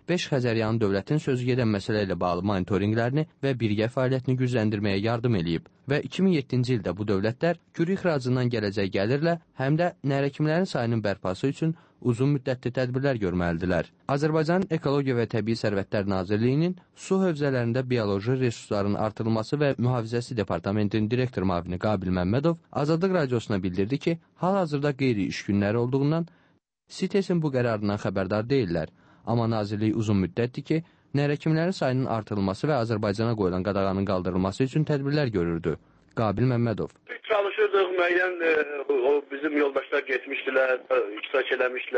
5 Xəzəryanı dövlətin sözü gedən məsələ ilə bağlı monitorinqlərini və birgə fəaliyyətini gücləndirməyə yardım eləyib və 2007-ci ildə bu dövlətlər kürü ixracından gələcək gəlirlə həm də nərəkimlərin sayının bərpası üçün uzun müddətli tədbirlər görməlidirlər. Azərbaycan Ekologiya və Təbii Sərvətlər Nazirliyinin su hövzələrində bioloji resursların artırılması və mühafizəsi departamentinin direktor müavini Qabil Məmmədov Azadlıq Radiosuna bildirdi ki, hal-hazırda qeyri-iş günləri olduğundan CITES-in bu qərarından xəbərdar deyirlər. Amma Nazirlik uzun müddətdir ki, nərəkimlərin sayının artırılması və Azərbaycana qoyulan qadağanın qaldırılması üçün tədbirlər görürdü. Qabil Məmmədov. Çalışırdıq, müəyyən bizim yoldaşlar getmişdilər, iştirak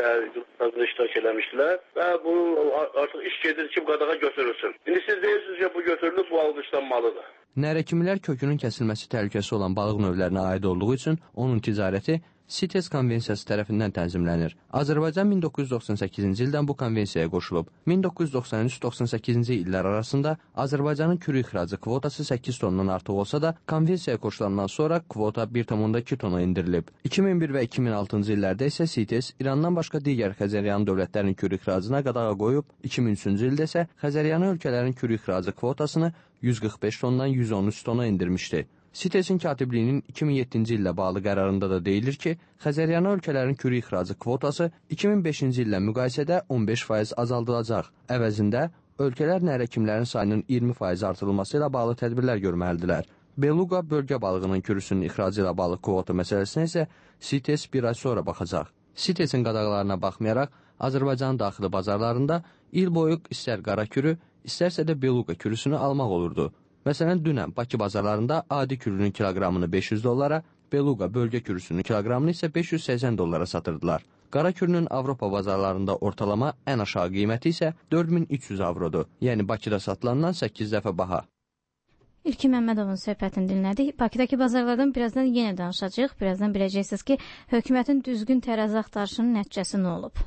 eləmişdilər və bu artıq iş gedir ki, bu qadağa götürülsün. İndi siz deyirsiniz ki, bu götürülüb, bu alqışlanmalıdır. Nərəkimlər kökünün kəsilməsi təhlükəsi olan balıq növlərinə aid olduğu üçün onun ticarəti CITES konvensiyası tərəfindən tənzimlənir. Azərbaycan 1998-ci ildən bu konvensiyaya qoşulub. 1993-98-ci illər arasında Azərbaycanın kürü ixracı kvotası 8 tondan artıq olsa da, konvensiyaya qoşulandan sonra kvota 1,2 tona indirilib. 2001 və 2006-cı illərdə isə CITES İrandan başqa digər Xəzəryanı dövlətlərinin kürü ixracına qadağa qoyub, 2003-cü ildə isə Xəzəryanı ölkələrin kürü ixracı kvotasını 145 tondan 113 tona indirmişdi. CITES-in katibliyinin 2007-ci illə bağlı qərarında da deyilir ki, Xəzəryanı ölkələrin kürü ixracı kvotası 2005-ci illə müqayisədə 15% azaldılacaq. Əvəzində, ölkələr nərəkimlərin sayının 20% artırılması ilə bağlı tədbirlər görməlidirlər. Beluqa bölgə balığının kürüsünün ixracı ilə bağlı kvota məsələsinə isə CITES bir ay sonra baxacaq. CITES-in qadağalarına baxmayaraq, Azərbaycan daxili bazarlarında il boyu istər qara kürü, istərsə də beluqa kürüsünü almaq olurdu. Məsələn, dünən Bakı bazarlarında adi kürünün kiloqramını $500, beluqa bölgə kürüsünün kiloqramını isə $580 satırdılar. Qara kürünün Avropa bazarlarında ortalama ən aşağı qiyməti isə 4300 avrodur. Yəni Bakıda satılandan 8 dəfə baha. İlkin Məmmədovun söhbətini dinlədik. Bakıdakı bazarlardan birazdan yenə danışacağıq. Birazdan biləcəksiniz ki, hökumətin düzgün tərəzi axtarışının nəticəsi nə olub?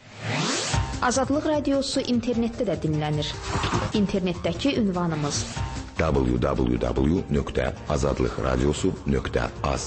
Azadlıq Radiosu internetdə də dinlənir. İnternetdəki ünvanımız www.azadlıqradiosu.az.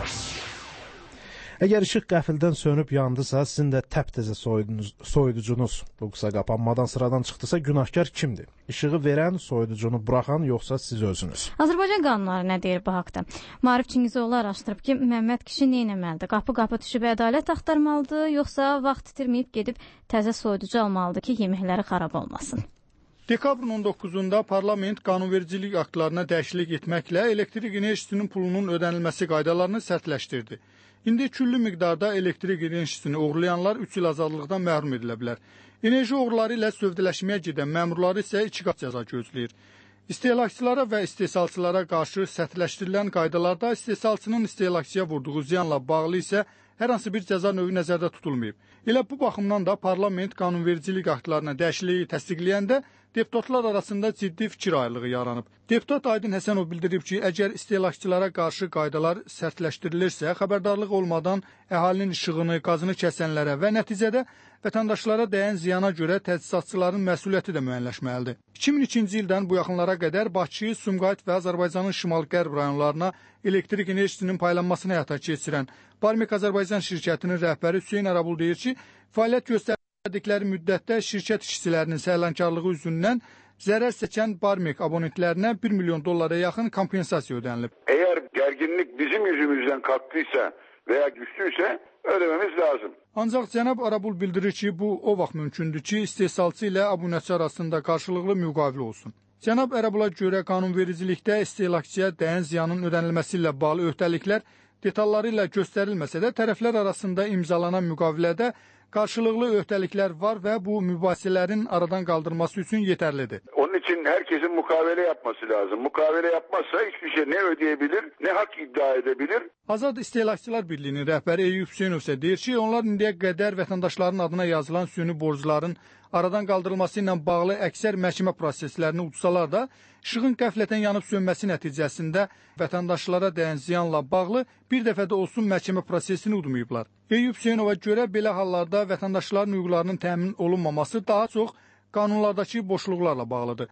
Əgər işıq qəfildən sönüb yandısa, sizin də təptəzə soyuducunuz bu qısa qapanmadan sıradan çıxdısa, günahkar kimdir? İşığı verən, soyuducunu buraxan, yoxsa siz özünüz? Azərbaycan qanunları nə deyir bu haqda? Maarif Çingizoğlu araşdırıb ki, Məmməd kişi nə etməlidir? Qapı-qapı düşüb ədalət axtarmalıdır, yoxsa vaxt itirməyib gedib təzə soyuducu almalıdır ki, yeməkləri xarab olmasın? Dekabrın 19-da parlament qanunvericilik aktlarına dəyişiklik etməklə elektrik enerjisinin pulunun ödənilməsi qaydalarını sərtləşdirdi. İndi küllü miqdarda elektrik enerjisini oğurlayanlar 3 il azadlıqdan məhrum edilə bilər. Enerji oğruları ilə sövdələşməyə gedən məmurları isə 2 qat cəza gözləyir. İstehlakçılara və istehsalçılara qarşı sərtləşdirilən qaydalarda istehsalçının istehlakçıya vurduğu ziyanla bağlı isə hər hansı bir cəza növü nəzərdə tutulmayıb. Elə bu baxımdan da parlament qanunvericilik aktlarına dəyişikliyi təsdiqləyəndə deputatlar arasında ciddi fikir ayrılığı yaranıb. Deputat Aydın Həsənov bildirib ki, əgər istehlakçılara qarşı qaydalar sərtləşdirilirsə, xəbərdarlıq olmadan əhalinin işığını, qazını kəsənlərə və nəticədə vətəndaşlara dəyən ziyana görə təsisatçıların məsuliyyəti də müəyyənləşməlidir. 2002-ci ildən bu yaxınlara qədər Bakı, Sumqayıt və Azərbaycanın şimal-qərb rayonlarına elektrik enerjisinin paylanmasını həyata keçirən Barmik Azərbaycan şirkətinin rəhbəri Hüseyn Arabul deyir ki, fəaliyyət göstərdikləri müddətdə şirkət işçilərinin səhlankarlığı üzündən zərər çəkən Barmik abonentlərinə $1 milyon yaxın kompensasiya ödənilib. Eğer gerginlik bizim yüzümüzden kalktıysa veya güçlüyse ödememiz lazım. Ancaq cənab Arabul bildirir ki, bu o vaxt mümkündür ki, istehsalçı ilə abunəçi arasında qarşılıqlı müqavilə olsun. Cənab Arabula görə qanunvericilikdə istehlakçıya dəyən ziyanın ödənilməsi ilə bağlı öhdəliklər detalları ilə göstərilməsə də tərəflər arasında imzalanan müqavilədə qarşılıqlı öhdəliklər var və bu mübahisələrin aradan qaldırılması üçün yetərlidir. Onun için herkesin mukavele yapması lazım. Mukavele yapmazsa hiçbir şey ne ödeyebilir, ne hak iddia edebilir. Azad İstehlakçılar Birliyinin rəhbəri Eyüp Hüseynov isə deyir ki, onlar indiyə qədər vətəndaşların adına yazılan süni borcların aradan qaldırılması ilə bağlı əksər məhkəmə proseslərini udsalar da, işığın qəflətən yanıb sönməsi nəticəsində vətəndaşlara dəyən ziyanla bağlı bir dəfə də olsun məhkəmə prosesini udmayıblar. Eyüp Hüseynova görə belə hallarda vətəndaşların hüquqlarının təmin olunmaması daha çox qanunlardakı boşluqlarla bağlıdır.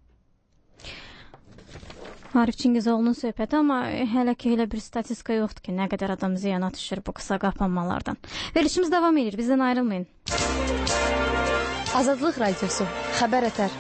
Maarif Çingizoğlu'nun söhbəti, amma hələ ki elə bir statistika yoxdur ki, nə qədər adam ziyana düşür bu qısa qapanmalardan. Verilişimiz davam edir, bizdən ayrılmayın. Azadlıq Radiosu, Xəbər Ətər.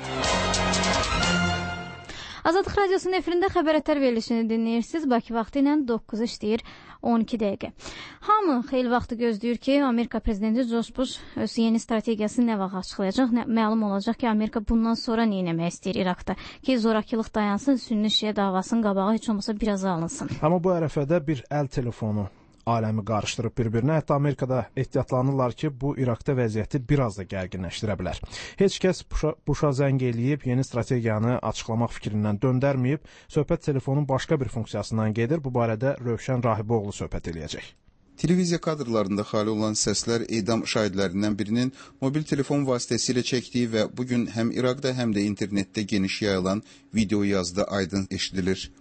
Azadlıq Radiosunun efirində Xəbər Ətər verilişini dinləyirsiniz. Bakı vaxtı ilə 9 işləyir 12 dəqiqə. Hamı xeyli vaxtı gözləyir ki, Amerika prezidenti George Bush öz yeni strategiyasını nə vaxt açıqlayacaq. Məlum olacaq ki, Amerika bundan sonra nə etmək istəyir İraqda ki, zorakılıq dayansın, Sünni-Şiə davasının qabağı heç olmasa biraz alınsın. Amma bu ərəfədə bir əl telefonu aləmi qarışdırıb bir-birinə. Hətta Amerikada ehtiyatlanırlar ki, bu İraqda vəziyyəti biraz da gərginləşdirə bilər. Heç kəs Busha zəng eləyib, yeni strategiyanı açıqlamaq fikrindən döndərməyib. Söhbət telefonun başqa bir funksiyasından gedir. Bu barədə Rövşən Rahiboğlu söhbət eləyəcək. Televiziya kadrlarında xali olan səslər edam şahidlərindən birinin mobil telefon vasitəsilə çəkdiyi və bugün həm İraqda, həm də internetdə geniş yayılan video yazıda aydın eşidilir.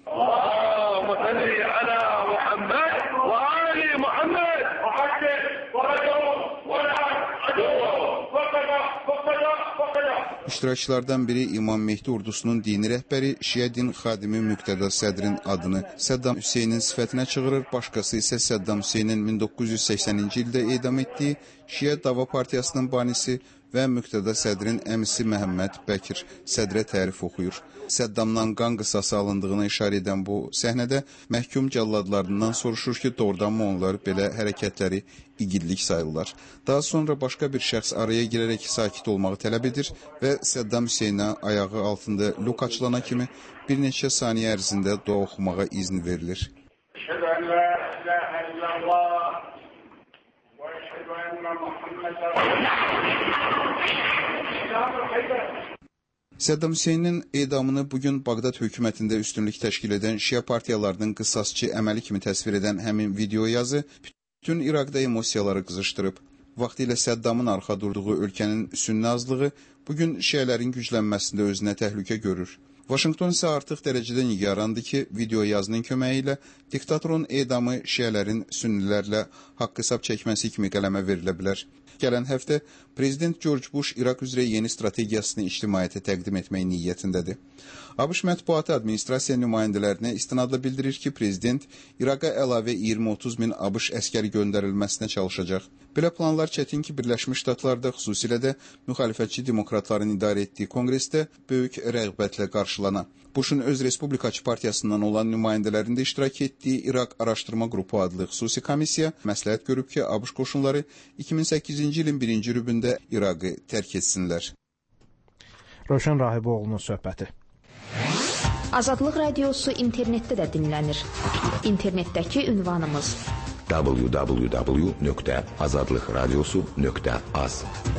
İştirakçılardan biri İmam Mehdi ordusunun dini rəhbəri, Şiə din xadimi Müqtəda Sədrin adını Səddam Hüseynin sifətinə çığırır, başqası isə Səddam Hüseynin 1980-ci ildə edam etdiyi Şiə Dava Partiyasının banisi və Müqtəda Sədrin əmisi Məhəmməd Bəkir Sədrə tərif oxuyur. Səddamdan qan qısası alındığına işarə edən bu səhnədə məhkum cəlladlarından soruşur ki, doğrudanmı onlar belə hərəkətləri igidlik sayırlar. Daha sonra başqa bir şəxs araya girərək sakit olmağı tələb edir və Səddam Hüseynə ayağı altında lük açılana kimi bir neçə saniyə ərzində dua oxumağa izin verilir. Səddam Hüseynin edamını bugün Bağdad hökumətində üstünlük təşkil edən Şiə partiyalarının qısasçı əməli kimi təsvir edən həmin video yazı bütün İraqda emosiyaları qızışdırıb. Vaxtilə Səddamın arxa durduğu ölkənin sünni azlığı bugün Şiələrin güclənməsində özünə təhlükə görür. Vaşinqton isə artıq dərəcədə nigarandır ki, video yazının köməyi ilə diktatorun edamı Şiələrin sünnilərlə haqq hesab çəkməsi kimi qələmə verilə bilər. Gələn həftə Prezident George Bush İraq üzrə yeni strategiyasını ictimaiyyətə təqdim etmək niyyətindədir. ABŞ mətbuatı administrasiya nümayəndələrinə istinadla bildirir ki, Prezident İraqa əlavə 20-30 min ABŞ əskəri göndərilməsinə çalışacaq. Belə planlar çətin ki, Birləşmiş Ştatlarda, xüsusilə də müxalifətçi demokratların idarə etdiyi konqresdə böyük rəğbətlə qarşılana. Bush'un öz Respublikaçı partiyasından olan nümayəndələrində iştirak etdiyi İraq Araşdırma Qrupu adlı xüsusi komissiya məsləhət görüb ki, ABŞ qoşunları 2008-ci ilin 1-ci rübündə İraqı tərk etsinlər. Rövşən Rahiboğlu'nun söhbəti. Azadlıq Radiosu internetdə də dinlənir. İnternetdəki ünvanımız www.azadlıqradiosu.az.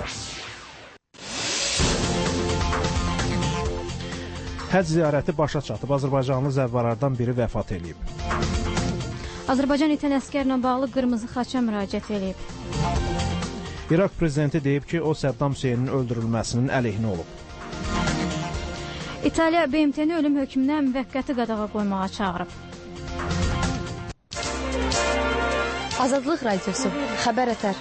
Həcc ziyarəti başa çatıb. Azərbaycanlı zəvvarlardan biri vəfat edib. Azərbaycan itən əskərlə bağlı qırmızı xaça müraciət edib. İraq prezidenti deyib ki, o Səddam Hüseynin öldürülməsinin əleyhinə olub. İtaliya BMT-ni ölüm hökmünə müvəqqəti qadağa qoymağa çağırıb. Azadlıq Radiosu, Xəbər Ətər.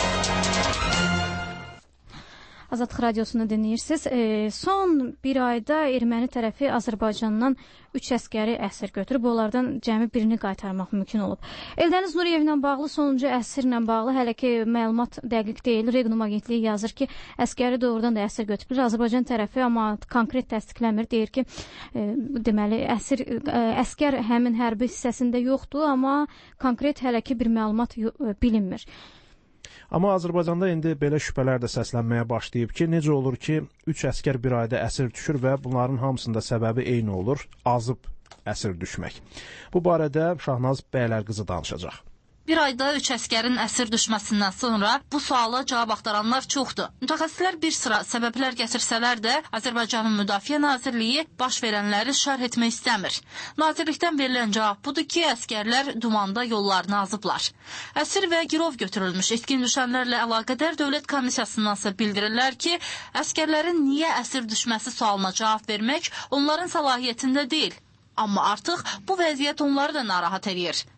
Azadlıq Radiosunu dinləyirsiniz. Son bir ayda erməni tərəfi Azərbaycandan 3 əskəri əsir götürüb, onlardan cəmi birini qaytarmaq mümkün olub. Eldəniz Nuriyevlə bağlı sonuncu əsirlə bağlı hələ ki məlumat dəqiq deyil. Regnum agentliyi yazır ki, əskəri doğrudan da əsir götürüblər. Azərbaycan tərəfi amma konkret təsdiqləmir. Deyir ki, deməli əskər həmin hərbi hissəsində yoxdur, amma konkret hələ ki bir məlumat bilinmir. Amma Azərbaycanda indi belə şübhələr də səslənməyə başlayıb ki, necə olur ki, 3 əskər bir ayda əsir düşür və bunların hamısında səbəbi eyni olur, azıb əsir düşmək. Bu barədə Şahnaz Bəylərqızı danışacaq. Bir ayda 3 əskərin əsir düşməsindən sonra bu suala cavab axtaranlar çoxdur. Mütəxəssislər bir sıra səbəblər gətirsələr də, Azərbaycanın Müdafiə Nazirliyi baş verənləri şərh etmək istəmir. Nazirlikdən verilən cavab budur ki, əskərlər dumanda yollarını azıblar. Əsir və girov götürülmüş itkin düşənlərlə əlaqədar dövlət komissiyasındansa bildirirlər ki, əskərlərin niyə əsir düşməsi sualına cavab vermək onların səlahiyyətində deyil. Amma artıq bu vəziyyət onları da narahat edir.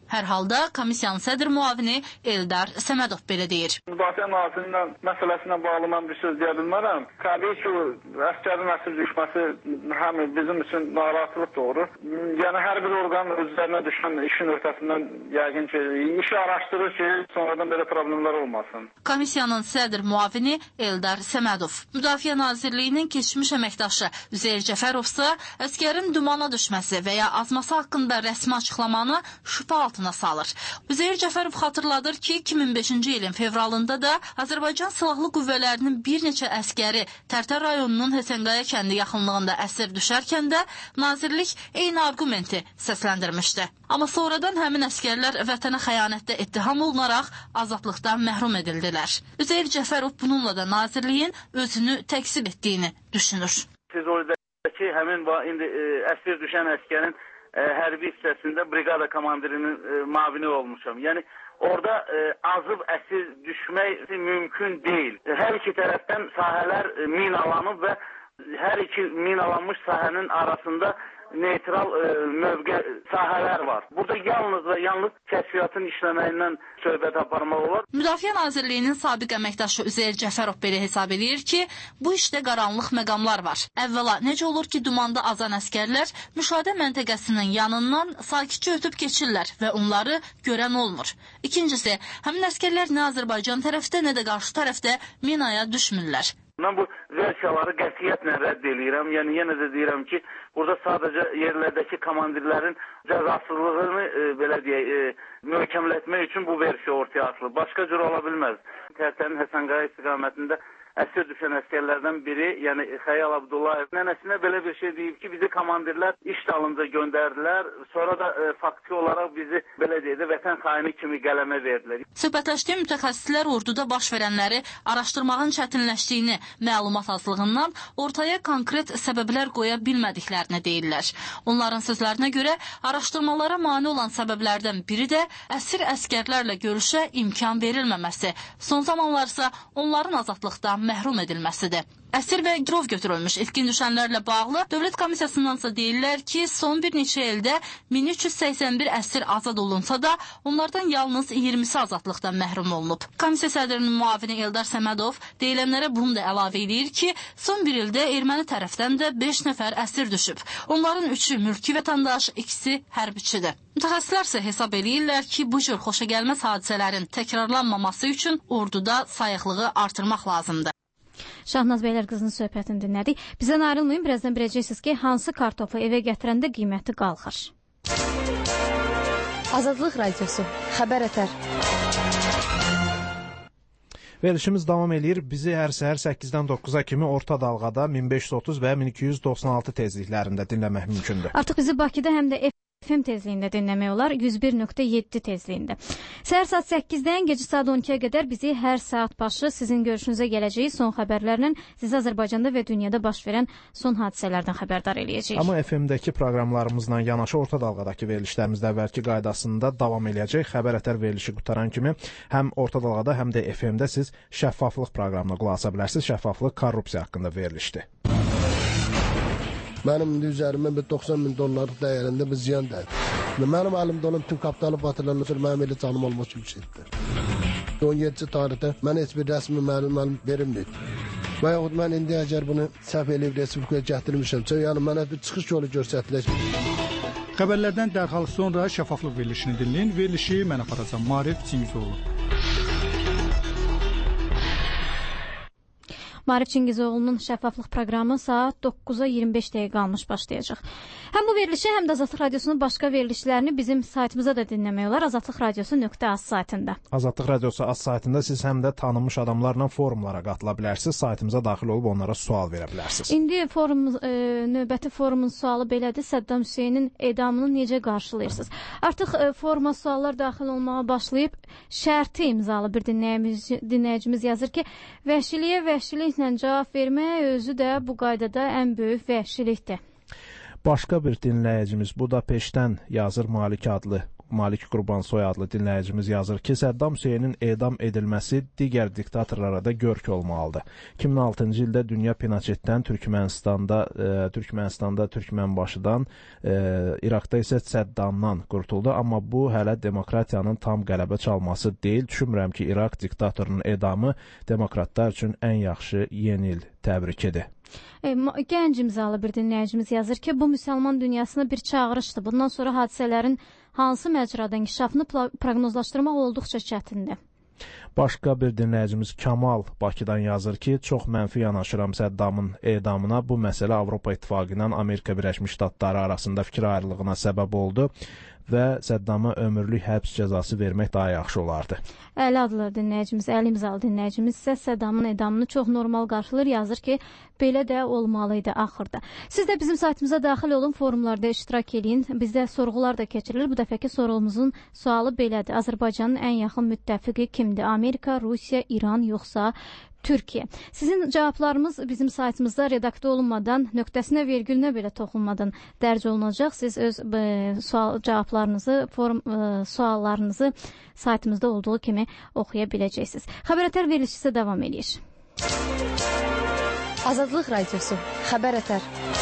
Hər halda komissiyanın sədr müavini Eldar Səmədov belə deyir. Müdafiə Nazirinin məsələsinə bağlı mən bir söz deyə bilmərəm. Təbii ki, əsgərin əsir düşməsi həm bizim üçün narahatlıq doğurur. Yəni hər bir orqan özlərinə düşən işin öhdəsindən yəqin ki, işi araşdırır ki, sonradan belə problemlər olmasın. Komissiyanın sədr müavini Eldar Səmədov. Müdafiə Nazirliyinin keçmiş əməkdaşı Üzeyir Cəfərovsa əsgərin dumana düşməsi və ya azması haqqında rəsmi açıqlamanı şübhə altına salır. Üzeyir Cəfərov xatırladır ki, 2005-ci ilin fevralında da Azərbaycan Silahlı Qüvvələrinin bir neçə əskəri Tərtər rayonunun Həsənqaya kəndi yaxınlığında əsir düşərkən də nazirlik eyni argumenti səsləndirmişdi. Amma sonradan həmin əskərlər vətənə xəyanətdə ittiham olunaraq azadlıqdan məhrum edildilər. Üzeyir Cəfərov bununla da nazirliyin özünü təqsib etdiyini düşünür. Siz oradakı həmin indi əsir düşən əskərin hərbi hissəsində briqada komandirinin mavini olmuşam. Yəni orada azıb əsir düşmək mümkün deyil. Hər iki tərəfdən sahələr minalanıb və hər iki minalanmış sahənin arasında neytral mövqe sahələr var. Burada yalnız və yalnız kəşfiyyatın işləməyindən söhbət aparmaq olar. Müdafiə Nazirliyinin sabiq əməkdaşı Üzeyir Cəfərov belə hesab edir ki, bu işdə qaranlıq məqamlar var. Əvvəla, necə olur ki, dumanda azan əskərlər müşahidə məntəqəsinin yanından sakitcə ötüb keçirlər və onları görən olmur. İkincisi, həmin əskərlər nə Azərbaycan tərəfdə, nə də qarşı tərəfdə minaya düşmürlər. Mən bu versiyaları qətiyyətlə rədd edirəm. Yəni yenə də deyirəm ki, burada sadəcə yerlərdəki komandirlərin cəzasızlığını belə deyək, möhkəmlətmək üçün bu versiya ortaya atılır. Başqa cür ola bilməz. Tərtərin Həsənqaya istiqamətində əsir düşən əskərlərdən biri, yəni Xəyal Abdullayev nənəsinə belə bir şey deyib ki, bizi komandirlər iş dalınca göndərdilər, sonra da faktiki olaraq bizi belə deyək də vətən xaini kimi qələmə verdilər. Söhbətləşdiyi mütəxəssislər orduda baş verənləri araşdırmağın çətinləşdiyini, məlumat azlığından ortaya konkret səbəblər qoya bilmədiklərini deyirlər. Onların sözlərinə görə araşdırmalara mane olan səbəblərdən biri də əsir əskərlərlə görüşə imkan verilməməsi, son zamanlarsa onların azadlıqdan məhrum edilməsidir. Əsir və girov götürülmüş itkin düşənlərlə bağlı Dövlət Komissiyasındansa deyirlər ki, son bir neçə ildə 1381 əsir azad olunsa da, onlardan yalnız 20-si azadlıqdan məhrum olunub. Komissiya sədrinin müavini Eldar Səmədov deyilənlərə bunu da əlavə edir ki, son bir ildə erməni tərəfdən də 5 nəfər əsir düşüb. Onların 3-ü mülki vətəndaş, ikisi hərbiçidir. Mütəxəssislər isə hesab edirlər ki, bu cür xoşagəlməz hadisələrin təkrarlanmaması üçün orduda sayıqlığı artırmaq lazımdır. Şahnaz Beylər qızının söhbətini dinlədik. Bizdən ayrılmayın, birazdan biləcəksiniz ki, hansı kartofu evə gətirəndə qiyməti qalxır. Azadlıq Radiosu, xəbər ətər. Verilişimiz davam edir. Bizi hər səhər 8-dən 9-a kimi orta dalğada 1530 və 1296 tezliklərində dinləmək mümkündür. Artıq bizi Bakıda həm də FM tezliyində dinləmək olar, 101.7 tezliyində. Səhər saat 8-dən gecə saat 12-yə qədər bizi hər saat başı sizin görüşünüzə gələcəyi son xəbərlərlə sizi Azərbaycanda və dünyada baş verən son hadisələrdən xəbərdar eləyəcəyik. Amma FM-dəki proqramlarımızla yanaşı orta dalğadakı verilişlərimizdə əvvəlki qaydasında davam eləyəcək. Xəbər ətər verilişi qutaran kimi həm orta dalğada, həm də FM-də siz şəffaflıq proqramına qulaq asa bilərsiniz. Şəffaflıq korrupsiya haqqında verilişdir. Mənim üzərimə $90.000 dəyərində bir ziyan dəydi. Mənim əlimdə olan bütün kapitalı batırılan üçün mənim elə canım olmaq yüksekdir. 17 tarixdə mən heç bir rəsmi məlumat verilməyib. Və yaxud mən indi əgər bunu səhv eləyib Respublikaya gətirmişəmsə, yəni mənə bir çıxış yolu göstəriləcək. Xəbərlərdən dərhal sonra şəffaflıq verilişini dinləyin. Verilişi mən aparacam. Maarif Çingizoğlu. Maarif Çingizoğlu'nun şəffaflıq proqramı saat 9-a 25 dəqiqə qalmış başlayacaq. Həm bu verilişi, həm də Azadlıq Radiosunun başqa verilişlərini bizim saytımıza da dinləmək olar. azadlıqradiosu.az saytında. Azadlıq Radiosu az saytında siz həm də tanınmış adamlarla forumlara qatıla bilərsiniz. Saytımıza daxil olub onlara sual verə bilərsiniz. İndi növbəti forumun sualı belədir. Səddam Hüseynin edamını necə qarşılayırsınız? Artıq foruma suallar daxil olmağa başlayıb. Şərti imzalı bir dinləyicimiz yazır ki, vəhşiliyə vəhşiliklə cavab vermək özü də bu qaydada ən böyük vəhşilikdir. Başqa bir dinləyicimiz Budapeştdən yazır, Malik adlı Malik Qurbansoy adlı dinləyicimiz yazır ki, Səddam Hüseynin edam edilməsi digər diktatorlara da görk olmalıdır. 2006-cı ildə dünya Pinochetdən Türkmənistanda Türkmənbaşıdan, İraqda isə Səddamdan qurtuldu. Amma bu hələ demokratiyanın tam qələbə çalması deyil. Düşünmürəm ki, İraq diktatorunun edamı demokratlar üçün ən yaxşı yeni il təbrikidir. Gənc imzalı bir dinləyicimiz yazır ki, bu müsəlman dünyasına bir çağırışdır. Bundan sonra hadisələrin hansı məcrada inkişafını proqnozlaşdırmaq olduqca çətindir. Başqa bir dinləyicimiz Kamal Bakıdan yazır ki, çox mənfi yanaşıram Səddamın edamına. Bu məsələ Avropa İttifaqı ilə Amerika Birləşmiş Ştatları arasında fikir ayrılığına səbəb oldu və Səddama ömürlük həbs cəzası vermək daha yaxşı olardı. Əli adlı dinləyicimiz, Əli imzalı dinləyicimiz isə Səddamın edamını çox normal qarşılayır, yazır ki, belə də olmalıydı axırda. Siz də bizim saytımıza daxil olun, forumlarda iştirak edin. Bizdə sorğular da keçirilir. Bu dəfəki sorğumuzun sualı belədir. Azərbaycanın ən yaxın müttəfiqi kimdir? Amerika, Rusiya, İran yoxsa Türkiyə? Sizin cavablarımız bizim saytımızda redaktə olunmadan, nöqtəsinə, vergülünə belə toxunmadan dərc olunacaq. Siz öz cavablarınızı, suallarınızı saytımızda olduğu kimi oxuya biləcəksiniz. Xəbər verilişisi davam edir. Azadlıq Radiosu, Xəbər Ətər.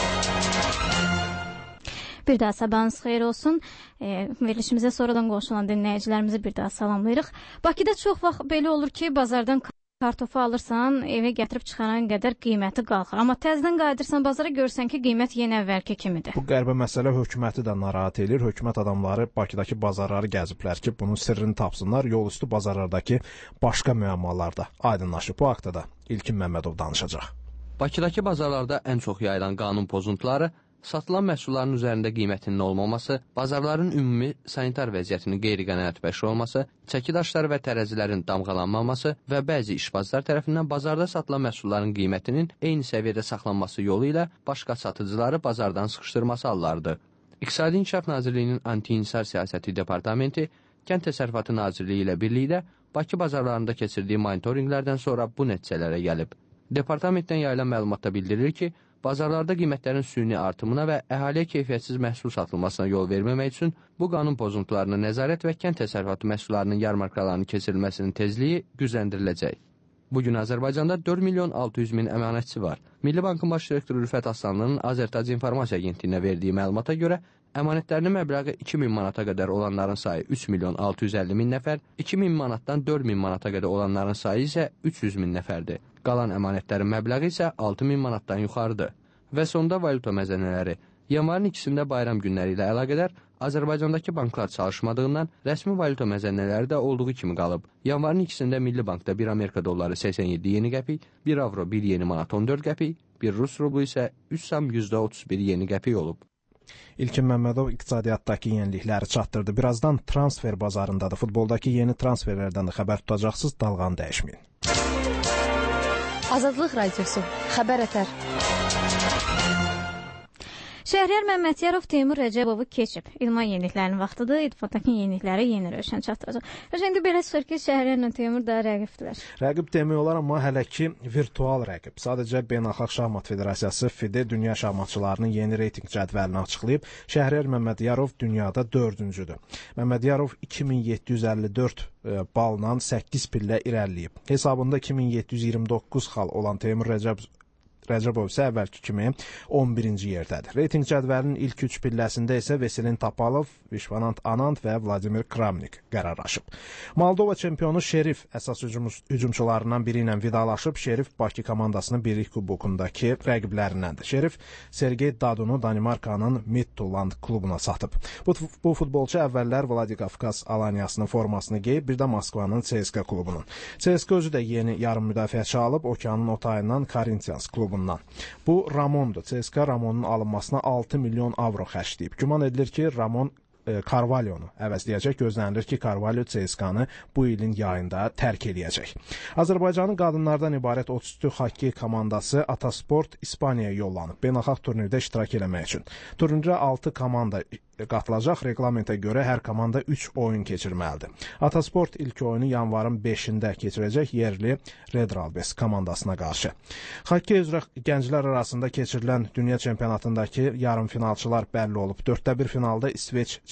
Bir daha sabahınız xeyir olsun. Verilişimizə sonradan qoşulan dinləyicilərimizi bir daha salamlayırıq. Bakıda çox vaxt belə olur ki, bazardan kartofu alırsan, evə gətirib çıxaran qədər qiyməti qalxır. Amma təzədən qayıdırsan bazara, görsən ki, qiymət yenə əvvəlki kimidir. Bu qəribə məsələ hökuməti də narahat edir. Hökumət adamları Bakıdakı bazarları gəziblər ki, bunun sirrini tapsınlar. Yolüstü bazarlardakı başqa müəmmalar da aydınlaşıb. Bu haqda da İlkin Məmmədov danışacaq. Bakıdakı bazarlarda ən çox yayılan qanun pozuntuları, satılan məhsulların üzərində qiymətinin olmaması, bazarların ümumi sanitar vəziyyətinin qeyri-qənaət bəxş olması, çəki daşları və tərəzilərin damğalanmaması və bəzi işbazlar tərəfindən bazarda satılan məhsulların qiymətinin eyni səviyyədə saxlanması yolu ilə başqa satıcıları bazardan sıxışdırması hallarıdır. İqtisadi İnkişaf Nazirliyinin Anti-İnsar Siyasəti Departamenti, Kənd Təsərrüfatı Nazirliyi ilə birlikdə Bakı bazarlarında keçirdiyi monitorinqlərdən sonra bu nəticələrə gəlib. Departamentdən yayılan məlumatda bildirilir ki, bazarlarda qiymətlərin süni artımına və əhaliyə keyfiyyətsiz məhsul satılmasına yol verməmək üçün bu qanun pozuntularına nəzarət və kənd təsərrüfatı məhsullarının yarmarkalarının keçirilməsinin tezliyi gücləndiriləcək. Bugün Azərbaycanda 4.600.000 əmanətçi var. Milli Bankın baş direktoru Rüfət Aslanlının Azərtac İnformasiya Agentliyinə verdiyi məlumata görə, əmanətlərinin məbləği 2.000 manata qədər olanların sayı 3.650.000 nəfər, 2.000 manatdan 4.000 manata qədər olanların sayı isə 300.000 nəfərdir. Qalan əmanətlərin məbləği isə 6.000 manatdan yuxarıdır. Və sonda valyuta məzənələri. Yanvarın 2-sində bayram günləri ilə əlaqədar Azərbaycandakı banklar çalışmadığından rəsmi valyuta məzənələri də olduğu kimi qalıb. Yanvarın 2-sində Milli Bankda 1 Amerika dolları 87 yeni qəpik, 1 avro 1 yeni manat 14 qəpik, 1 Rus rublu isə 3,31 yeni qəpik olub. İlkin Məmmədov iqtisadiyyatdakı yenilikləri çatdırdı. Birazdan transfer bazarındadır. Futboldakı yeni transferlərdən də xəbər tutacaqsınız, dalğanı dəyişməyin. Azadlıq Radiosu, Xəbər Ətər. Şəhriyar Məmmədiyarov Teymur Rəcəbovu keçib. İlman yeniliklərinin vaxtıdır. İttifaqdakı yenilikləri yeni Rövşən çatdıracaq. Rövşən, indi belə çıxır ki, Şəhriyarla Teymur da rəqibdirlər. Rəqib demək olar, amma hələ ki virtual rəqib. Sadəcə Beynəlxalq Şahmat Federasiyası FIDE dünya şahmatçılarının yeni reytinq cədvəlini açıqlayıb. Şəhriyar Məmmədiyarov dünyada 4-cüdür. Məmmədiyarov 2754 balla 8 pillə irəliləyib. Hesabında 2729 xal olan Teymur Rəcəbov isə əvvəlki kimi 11-ci yerdədir. Reytinq cədvəlinin ilk 3 pilləsində isə Veselin Tapalov, Vişvanant Anand və Vladimir Kramnik qərarlaşıb. Moldova çempionu Şerif əsas hücumçularından biri ilə vidalaşıb. Şerif Bakı komandasının birlik kubokundakı rəqiblərindəndir. Şerif Sergey Dadunu Danimarkanın Midtjylland klubuna satıb. Bu futbolçu əvvəllər Vladikavkaz Alanyasının formasını geyib, bir də Moskvanın CSKA klubunun. CSKA özü də yeni yarım müdafiəçi alıb, okeanın o tayından Corinthians klubundan. Bu Ramondur. CSKA Ramonun alınmasına 6 milyon avro xərcləyib. Güman edilir ki, Ramon Carvalho'nu əvəzləyəcək. Gözlənilir ki, Carvalho CSKA-nı bu ilin yayında tərk eləyəcək. Azərbaycanın qadınlardan ibarət 33 hokkey komandası Atasport İspaniyaya yollanıb. Beynəlxalq turnirdə iştirak eləmək üçün. Turnirə 6 komanda qatılacaq. Reglamentə görə hər komanda 3 oyun keçirməlidir. Atasport ilk oyunu yanvarın 5-də keçirəcək yerli Red Ralbes komandasına qarşı. Hokkey üzrə gənclər arasında keçirilən dünya çempionatındakı yarım finalçılar bəlli olub. 4-də 1 finalda İsveç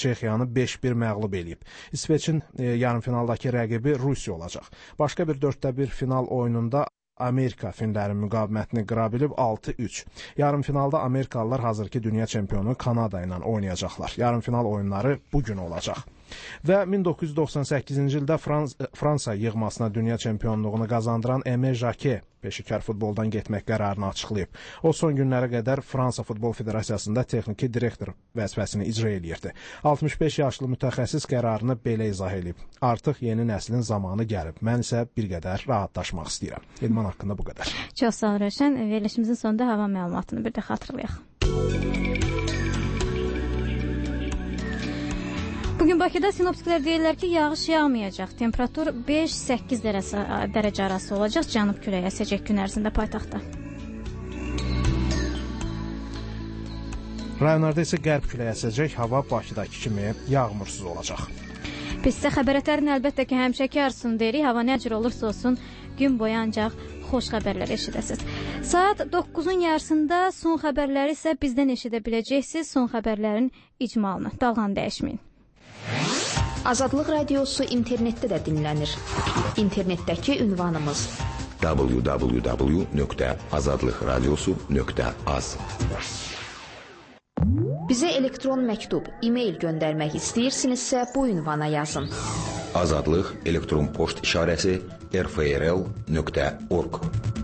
Çexiyanı 5-1 məğlub eləyib. İsveçin yarımfinaldakı rəqibi Rusiya olacaq. Başqa bir 4-1 final oyununda Amerika finlərin müqavimətini qıra bilib 6-3. Yarımfinalda Amerikalılar hazırki dünya çempionu Kanada ilə oynayacaqlar. Yarımfinal oyunları bugün olacaq. Və 1998-ci ildə Fransa yığmasına dünya çempionluğunu qazandıran Emre Jacquet peşəkar futboldan getmək qərarını açıqlayıb. O son günlərə qədər Fransa Futbol Federasiyasında texniki direktor vəzifəsini icra edirdi. 65 yaşlı mütəxəssis qərarını belə izah edib. Artıq yeni nəslin zamanı gəlib. Mən isə bir qədər rahatlaşmaq istəyirəm. İdman haqqında bu qədər. Çox sağ ol Rövşən. Verilişimizin sonunda hava məlumatını bir də xatırlayaq. Bugün Bakıda sinoptiklər deyirlər ki, yağış yağmayacaq. Temperatur 5-8 dərəcə arası olacaq. Cənub küləyi əsəcək gün ərzində paytaxtda. Rayonlarda isə qərb küləyi əsəcək. Hava Bakıdakı kimi yağmursuz olacaq. Biz isə xəbərlərin əlbəttə ki, həmişəki arzusunu deyirik. Hava nə cür olursa olsun, gün boyu ancaq xoş xəbərlər eşidəsiniz. Saat 9-un yarısında son xəbərləri isə bizdən eşidə biləcəksiniz. Son xəbərlərin icmalını. Dalğanı dəyişməyin. Azadlıq Radiosu internetdə də dinlənir. İnternetdəki ünvanımız www.azadlıqradiosu.az. Bizə elektron məktub, e-mail göndərmək istəyirsinizsə bu ünvana yazın. Azadlıq elektron poçt işarəsi rfrl.org.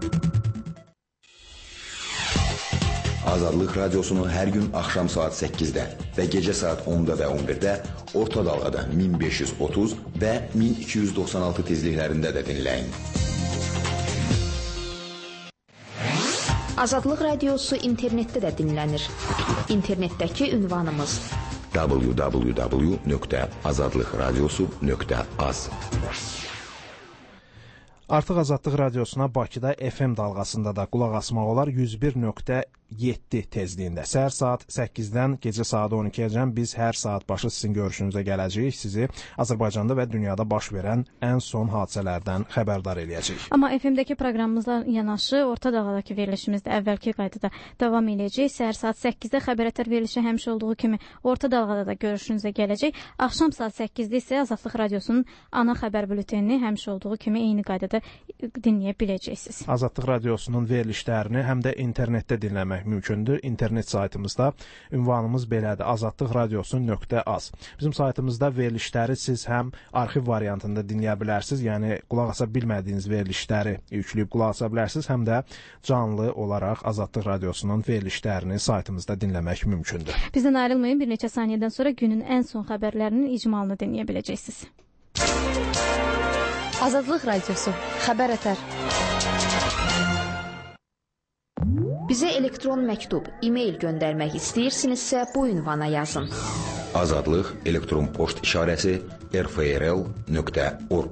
Azadlıq Radiosunu hər gün axşam saat 8-də və gecə saat 10-da və 11-də orta dalğada 1530 və 1296 tezliklərində də dinləyin. Azadlıq Radiosu internetdə də dinlənir. İnternetdəki ünvanımız www.azadlıqradiosu.az. Artıq Azadlıq Radiosuna Bakıda FM dalğasında da qulaq asmaq olar 101.7 tezliyində. Səhər saat 8-dən gecə saat 12-əcən biz hər saat başı sizin görüşünüzə gələcəyik. Sizi Azərbaycanda və dünyada baş verən ən son hadisələrdən xəbərdar eləyəcəyik. Amma FM-dəki proqramımızla yanaşı orta dalğadakı verilişimiz də əvvəlki qaydada davam eləyəcək. Səhər saat 8-də xəbərətər verilişi həmişə olduğu kimi orta dalğada da görüşünüzə gələcək. Axşam saat 8-də isə Azadlıq Radiosunun ana xəbər bültenini həmişə olduğu kimi eyni qaydada dinləyə biləcəksiniz. Azadlıq Radiosunun verilişlərini həm də internetdə dinləmək mümkündür. İnternet saytımızda ünvanımız belədir: azadlıqradiosu.az. Bizim saytımızda verilişləri siz həm arxiv variantında dinləyə bilərsiniz, yəni qulaq asa bilmədiyiniz verilişləri yükləyib qulaq asa bilərsiniz, həm də canlı olaraq Azadlıq Radiosunun verilişlərini saytımızda dinləmək mümkündür. Bizdən ayrılmayın, bir neçə saniyədən sonra günün ən son xəbərlərinin icmalını dinləyə biləcəksiniz. Azadlıq Radiosu, xəbər ətər. Bizə elektron məktub, e-mail göndərmək istəyirsinizsə bu ünvana yazın. Azadlıq elektron poçt işarəsi rfrl.org.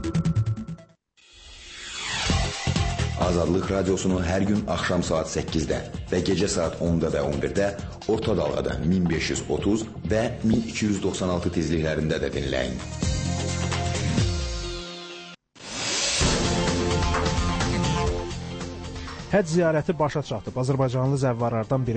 Azadlıq Radiosunu hər gün axşam saat 8-də və gecə saat 10-da və 11-də orta dalğada 1530 və 1296 tezliklərində də dinləyin. Həcc ziyarəti başa çatıb. Azərbaycanlı zəvvarlardan biri